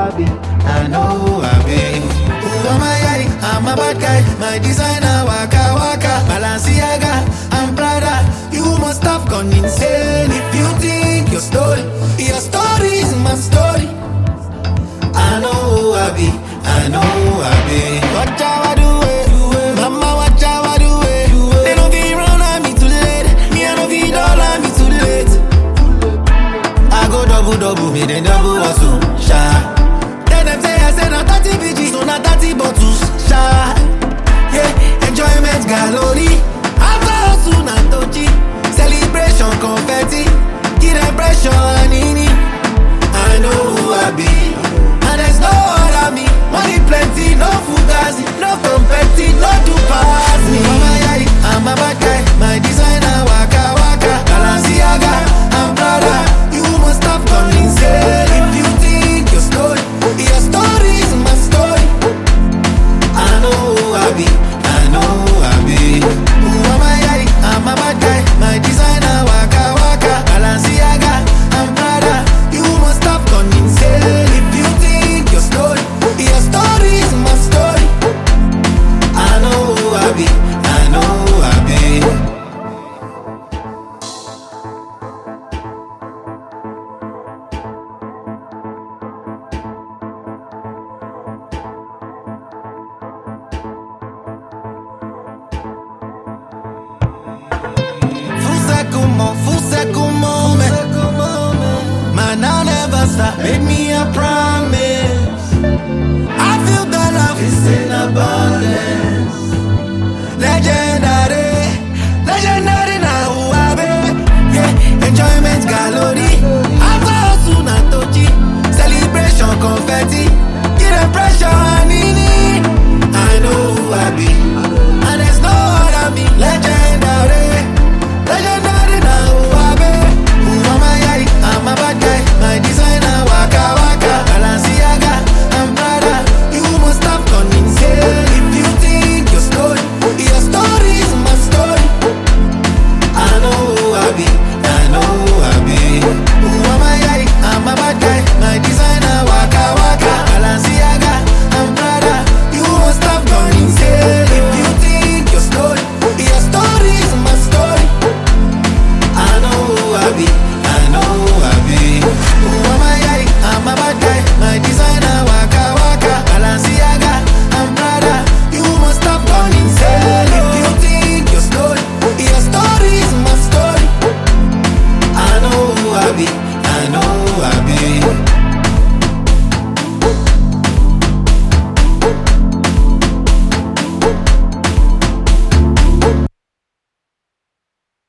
I know who I be. Who am I? I'm a bad guy. My designer, waka waka, Balenciaga, I'm Prada. You must have gone insane if you think your story is my story. I know who I be. I know who I be. Watch how I do it, mama. Watch how I do it. They don't be run on me too late. Me I don't be all on me too late. I go double, me then double hustle, sha. Then them say I said not 30 BG, so not 30 bottles, sha. Yeah, enjoyment gallery. After hustle na touchy, celebration confetti, give them pressure nini. I know who I be, and there's no other me. Money plenty, no fugazi, no confetti, no do pass me. I'm a bad guy, my designer waka waka, Balenciaga, I'm Prada. You must have gone insane if you think your story is my story. I know who I be, I know who I be. Who am I? I'm a bad guy, my designer waka waka, Balenciaga, I'm Prada. You must have gone insane if you think your story is my story. I know who I be, I know who I be. Full circle moment. Man, I'll never stop. Make me a promise. I feel the love is in abundance. Legendary now who I be. Yeah, enjoyment gallery. After hustle na touchy, celebration confetti.